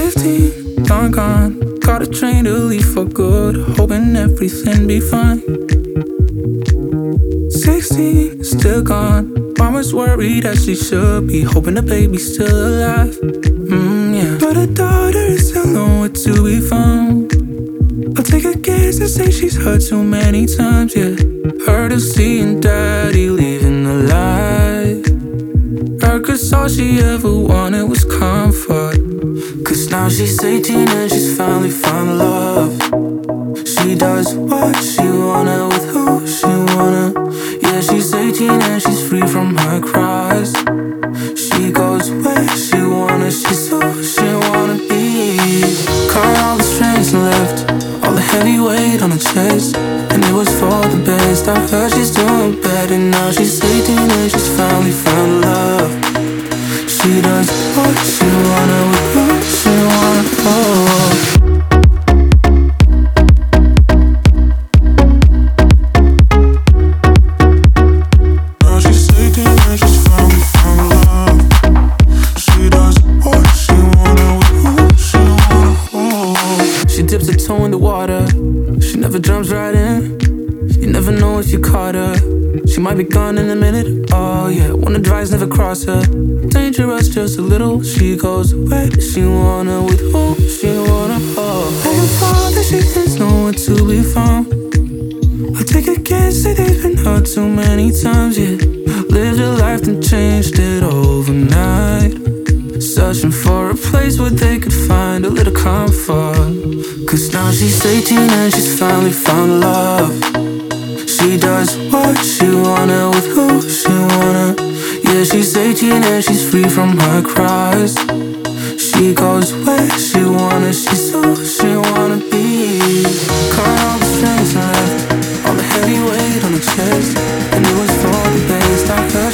15, gone. Caught a train to leave for good, hoping everything be fine. 16, still gone. Mama's worried as she should be, hoping the baby's still alive. Yeah. But her daughter is still nowhere to be found. I'll take a guess and say she's heard too many times, yeah. Heard of seeing daddy leaving alive. Heard 'cause all she ever wanted was comfort. 'Cause now she's 18 and she's finally found love. She does what she wanna with who she wanna. Yeah, she's 18 and she's free from her cries. She goes where she wanna, she's who she wanna be. Cut all the strings and left all the heavy weight on her chest, and it was for the best. I heard she's doing better now. She's 18 and she's finally found love. She does what she wanna with who she wanna. Now she's 18 and she's finally found love. She does what she wanna with who she wanna. She dips her toe in the water. She never jumps right in. You never know if you caught her. She might be gone in a minute. Oh yeah, when the dries never cross her. Dangerous just a little. She goes where she wanna with who she wanna. Begging for that she is nowhere to be found. I'll take a guess that they've been hurt too many times, yeah. Lived a life and changed it overnight. Searching for a place where they could find a little comfort. 'Cause now she's 18 and she's finally found love. She does what she wanna with who she wanna. Yeah, she's 18 and she's free from her cries. She goes where she wanna, she's who she wanna be. Cut all the strings and left all the heavy weight on her chest, and it was for the best. I heard